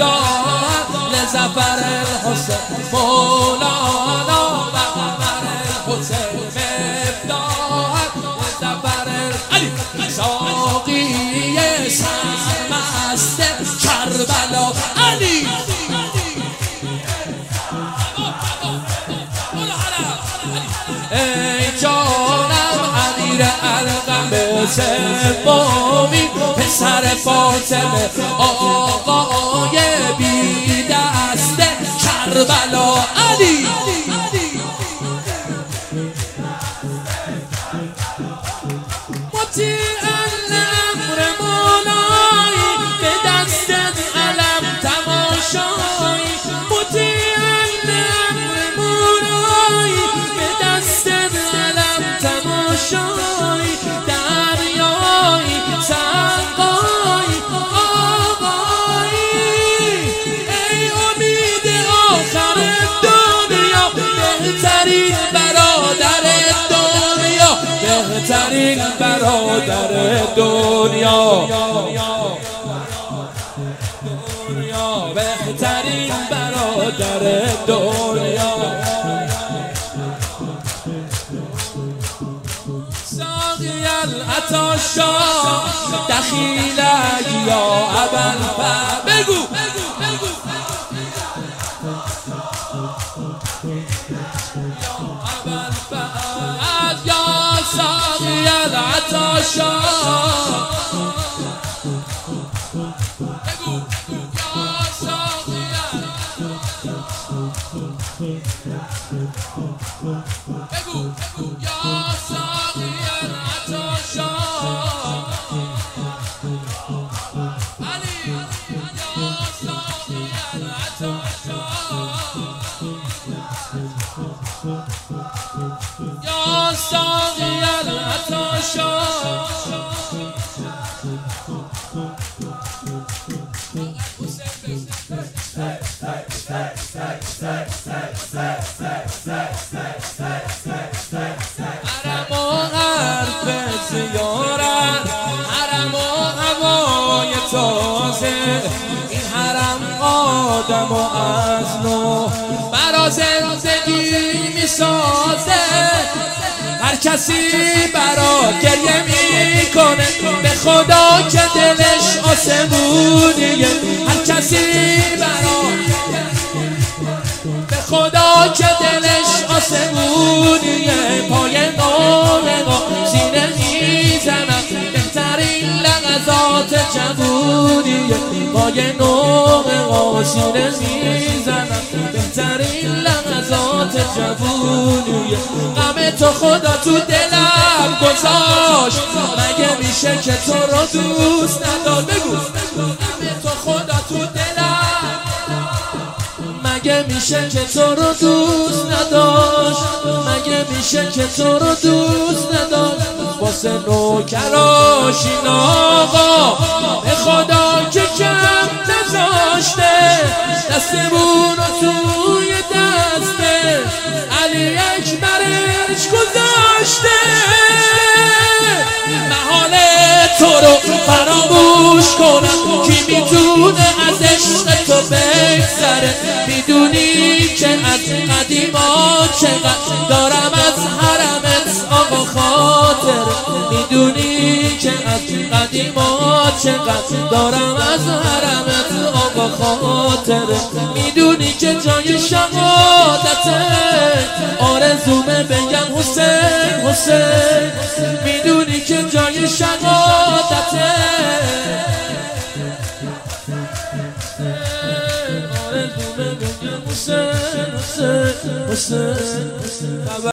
مفتاح لظفر الحسین مولانا و قمر الحسین مفتاح لظفر علی ساقی سرمست کربلا علی ای جانم امیر ارقم سومی پسر فاطمه آقای بی دست کربلا علی مطیعا لامر مولایی به دستت علم تماشایی مطیعا لامر مولایی به دستت علم تماشایی دریایی سقایی آقایی ای امید آخر دنیا بهترین برادر دنیا بهترین برادر دنیا بهترین برادر دنیا ساقی العطاشا دخیل یا ابوالفضل بگو یا ساقی العطاشا یا ساقی العطاشا حرم و حرف زیارت حرم و هوای تازه این حرم آدم و از نو برا زندگی میسازه هر کسی برا گریه میکنه به خدا که دلش آسمونیه هر کسی برا به خدا که دلش آسمونیه پای ناغا سینه میزنم بهترین لحظات جوونیه پای ناغا سینه میزنم بهترین لحظات جوونیه غم تو خدا تو دلم گذاشت مگه میشه که تو رو دوست نداشت بگو غم تو خدا تو دلم مگه میشه که تو رو دوست نداشت مگه میشه که تو رو دوست نداشت واسه نوکراشین آقا به خدا که کم نذاشته دستمون رو توی دسته علی اکبرش گذاشته محال تو رو فراموش کنم کی میتونه از عشق تو بگذره میدونی که از قدیما چقدر دارم از حرمت آقا خاطر میدونی که از قدیما چقدر دارم از حرمت آقا خاطر میدونی که جای شهادته آرزومه بگم حسین حسین میدونی که جای شهادته آرزومه بگم حسین حسین حسین